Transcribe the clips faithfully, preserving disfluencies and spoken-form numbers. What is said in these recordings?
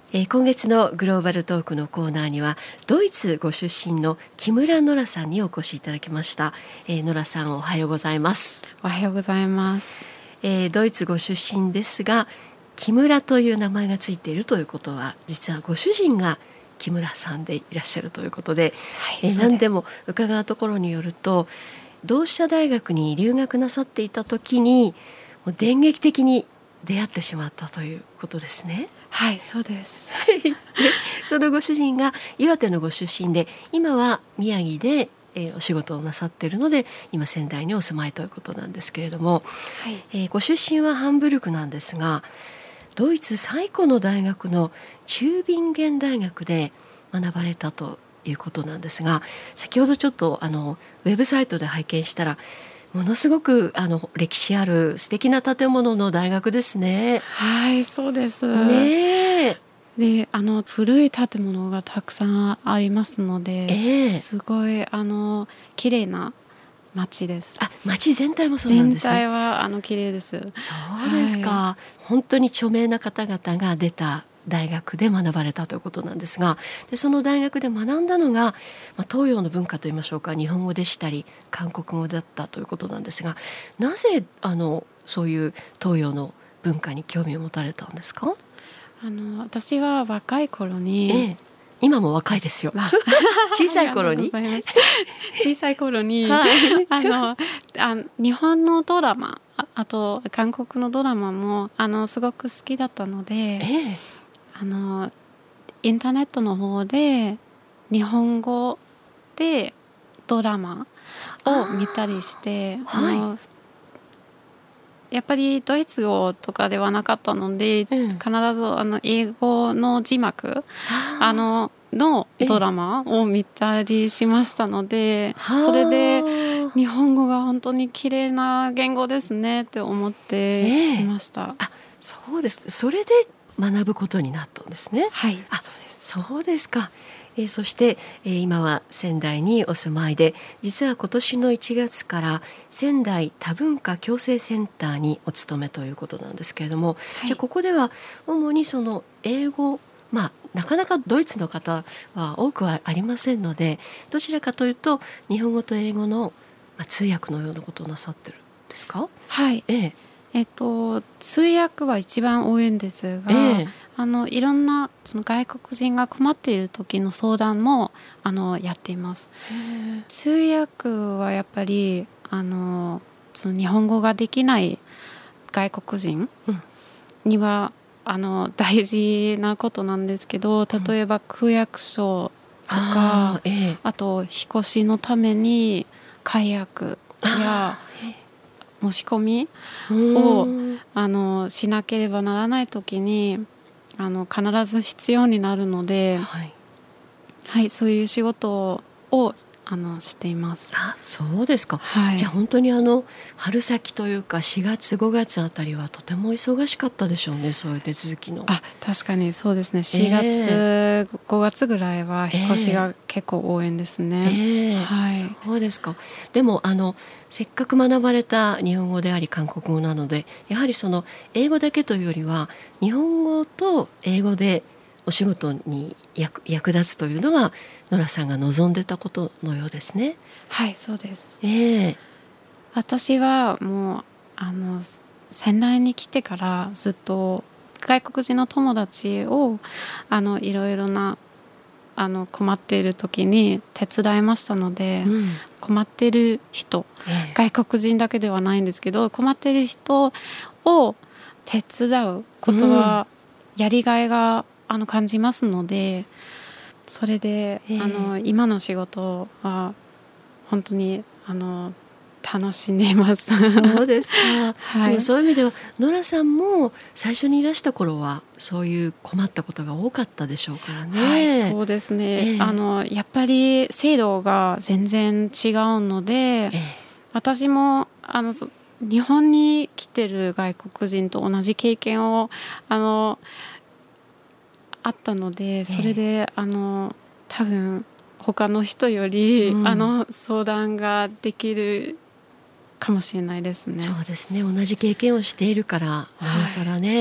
えー、今月のグローバルトークのコーナーにはドイツご出身の木村ノラさんにお越しいただきました。えー、ノラさんおはようございます。 おはようございます。 えー、ドイツご出身ですが木村という名前がついているということは実はご主人が木村さんでいらっしゃるということで、 はい、 えー、何でも伺うところによると同志社大学に留学なさっていた時にもう電撃的に出会ってしまったということですね。 はい、そうです。 でそのご主人が岩手のご出身で今は宮城で、えー、お仕事をなさっているので今仙台にお住まいということなんですけれども、 はい、 えー、ご出身はハンブルクなんですがドイツ最古の大学のチュービンゲン大学で学ばれたということなんですが、先ほどちょっとあのウェブサイトで拝見したらものすごくあの歴史ある素敵な建物の大学ですね。 はい、そうです。 ねえ。 で、あの古い建物がたくさんありますので、 えー、 すごいあの綺麗な街です。 あ、街全体もそうなんですね。 全体はあの綺麗です。 そうですか、 はい、 本当に著名な方々が出た大学で学ばれたということなんですが、でその大学で学んだのが、まあ、東洋の文化といいましょうか、日本語でしたり韓国語だったということなんですが、なぜあのそういう東洋の文化に興味を持たれたんですか？ あの私は若い頃に、 ええ、今も若いですよ小さい頃に小さい頃に、 はい、 あのあ日本のドラマ あ, あと韓国のドラマもあのすごく好きだったので、 ええ、 あのインターネットの方で日本語でドラマを見たりして、ああの、はい、やっぱりドイツ語とかではなかったので、うん、必ずあの英語の字幕あののドラマを見たりしましたので、それで日本語が本当に綺麗な言語ですねって思っていました。 えー、あ、そうです。それで学ぶことになったんですね。 はい、 あ、 そうです。 そうですか。えー、そして、えー、今は仙台にお住まいで、実は今年のいちがつから仙台多文化共生センターにお勤めということなんですけれども、はい、じゃあここでは主にその英語、まあなかなかドイツの方は多くはありませんので、どちらかというと日本語と英語の、まあ、通訳のようなことをなさってるんですか？ はい、 えええっと、通訳は一番多いんですが、ええ、あのいろんなその外国人が困っている時の相談もあのやっています。通訳はやっぱりあのその日本語ができない外国人には、うん、あの大事なことなんですけど、例えば区役所とか、うん、あ, ええ、あと引っ越しのために解約や申し込みをあのしなければならない時にあの必ず必要になるので、はいはい、そういう仕事をあのしています。 あ、そうですか、 はい、 じゃあ本当にあの春先というかしがつごがつあたりはとても忙しかったでしょうね、そういう手続きの。 あ、確かにそうですね。しがつ、えー、ごがつぐらいは引っ越しが結構多いんですね。 えーはい、そうですか。でもあのせっかく学ばれた日本語であり韓国語なので、やはりその英語だけというよりは日本語と英語でお仕事に 役, 役立つというのがノラさんが望んでたことのようですね。 はい、そうです。 えー、 私はもうあの仙台に来てからずっと外国人の友達をあのいろいろなあの困っている時に手伝いましたので、うん、困っている人、えー、外国人だけではないんですけど困っている人を手伝うことはやりがいが、うん、あの感じますので、それで、えー、あの今の仕事は本当にあの楽しんでいます。 そうですか、 はい、 でもそういう意味ではノラさんも最初にいらした頃はそういう困ったことが多かったでしょうからね。 はい、そうですね、えー、あのやっぱり制度が全然違うので、えー、私もあの日本に来てる外国人と同じ経験をあのあったので、それで、えー、あの多分他の人より、うん、あの相談ができるかもしれないですね。 そうですね、同じ経験をしているからなおさらね、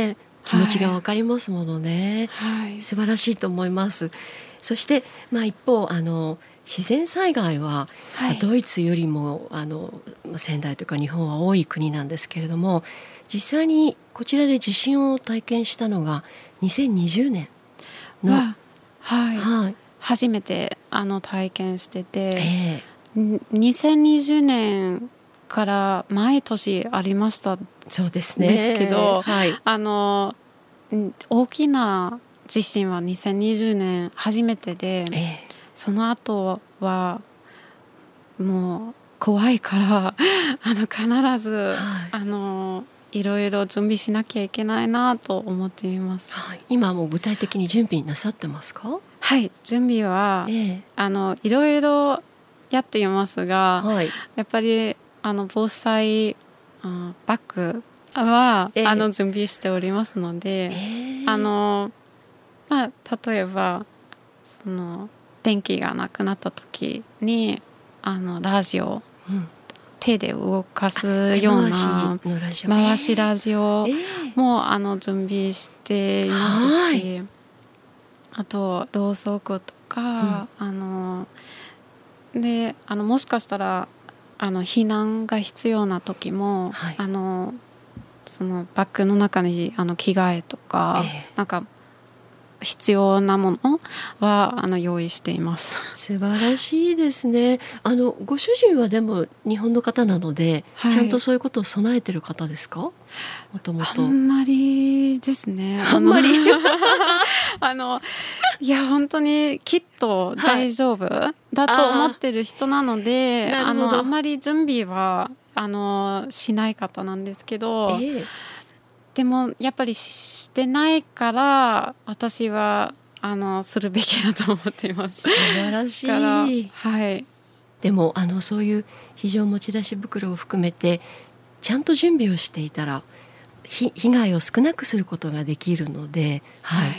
気持ちがわかりますものね、 はい、 素晴らしいと思います。そして、まあ、一方あの自然災害は、はい、ドイツよりもあの仙台というか日本は多い国なんですけれども、実際にこちらで地震を体験したのがにせんにじゅうねんの、 はいはい、 初めてあの体験してて、 えー、にせんにじゅうねんから毎年ありましたそうですねですけど、 はい、 あの大きな地震はにせんにじゅうねん初めてで、 えー、 その後はもう怖いからあの必ず、はい、あのいろいろ準備しなきゃいけないなと思っています、 はい、今もう具体的に準備なさってますか？ はい、準備は、えー、あのいろいろやっていますが、はい、やっぱりあの防災あバッグは、えー、あの準備しておりますので、えー、あのまあ、例えばその電気がなくなった時にあのラジオ、うん、手で動かすような回しラジオもあの準備していますし、あとろうそくとか、うん、あのであのもしかしたらあの避難が必要な時も、はい、あのそのバッグの中にあの着替えとか、えー、なんか必要なものはあの用意しています。 素晴らしいですね。あのご主人はでも日本の方なので、はい、ちゃんとそういうことを備えてる方ですか？もともとあんまりですね。 あんまりあのいや本当にきっと大丈夫だと思ってる人なので、あ, あのあんまり準備はあのしない方なんですけど、えーでもやっぱりしてないから私はあのするべきだと思っています。 素晴らしい、 はい、 でもあのそういう非常持ち出し袋を含めてちゃんと準備をしていたら被害を少なくすることができるので、はいはい、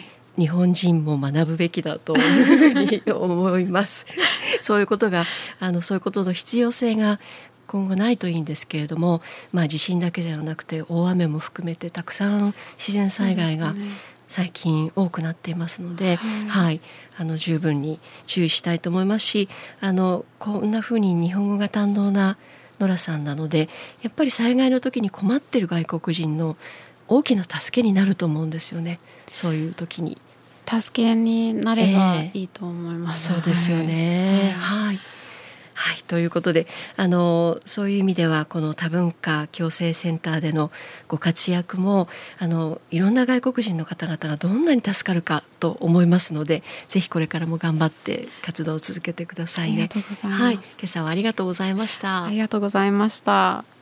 日本人も学ぶべきだというふうに思いますそういうことがあのそういうことの必要性が今後ないといいんですけれども、まあ、地震だけじゃなくて大雨も含めてたくさん自然災害が最近多くなっていますので、はいはい、あの十分に注意したいと思いますし、あのこんなふうに日本語が堪能なノラさんなのでやっぱり災害の時に困っている外国人の大きな助けになると思うんですよね。そういう時に助けになればいいと思います、 えー、そうですよね、はいはいはい、ということであのそういう意味ではこの多文化共生センターでのご活躍もあのいろんな外国人の方々がどんなに助かるかと思いますので、ぜひこれからも頑張って活動を続けてくださいね。 ありがとうございます、 はい、今朝はありがとうございました。 ありがとうございました。